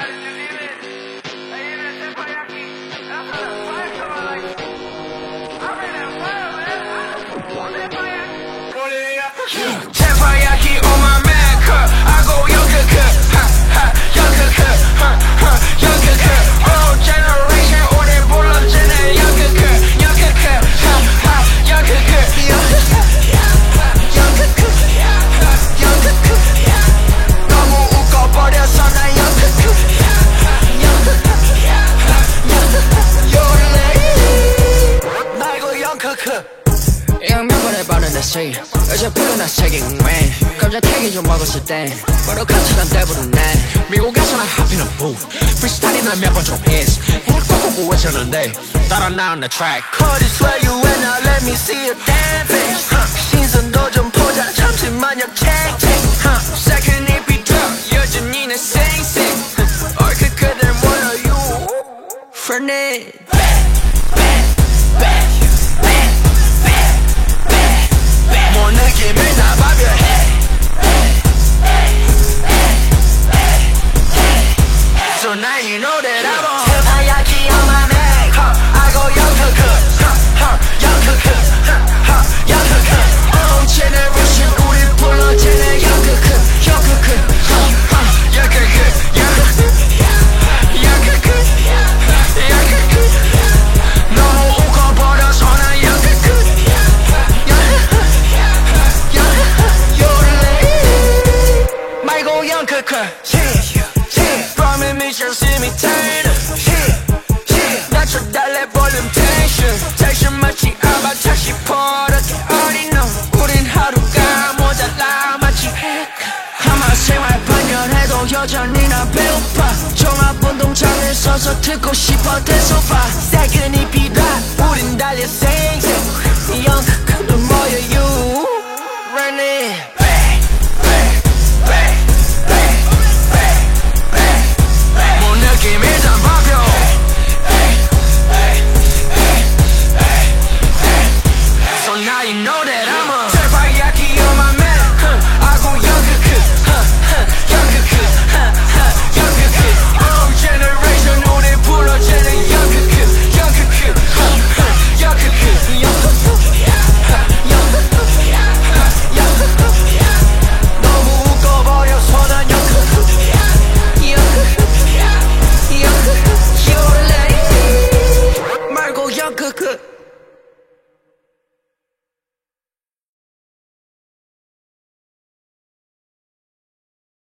Teppanyaki on my man cup. I go young ha ha, young young old generation 오래 불렀잖아 young ha ha, young 너무 웃어버려서 나 young 나 이거 young 양면발에 바르는 씨 어제 푸른 색이 왜 감자튀김 좀 먹었을 때 바로 같이간 때부르네 미국에서는 하피는 booth 프리스타일이나 몇번 좀 hits 꼭 외쳤는데 따라 나온 the track Call this where you and now let me see your damn face 신선도 좀 보자 잠시만 역책 Second it be drunk 여전히 내 생생 얼핏 그댈 몰라 you Friend it 뭐 느낌을 다 발표해 So now you know that I'm on Teppanyaki on my neck I go young young generation 우리 불러지네 young 너무 웃어버려서 나 young 말고 young Promise me just see me turn 낮춰달래 볼륨 텐션 마치 아바타 싶어 어린 너 우린 하루가 모자라 마치 아마 생활 반년해도 여전히 나 배고파 종합운동장에 서서 듣고 싶어 대소파 새끈이 비라 우린 달려 생생 young 너 뭐야 you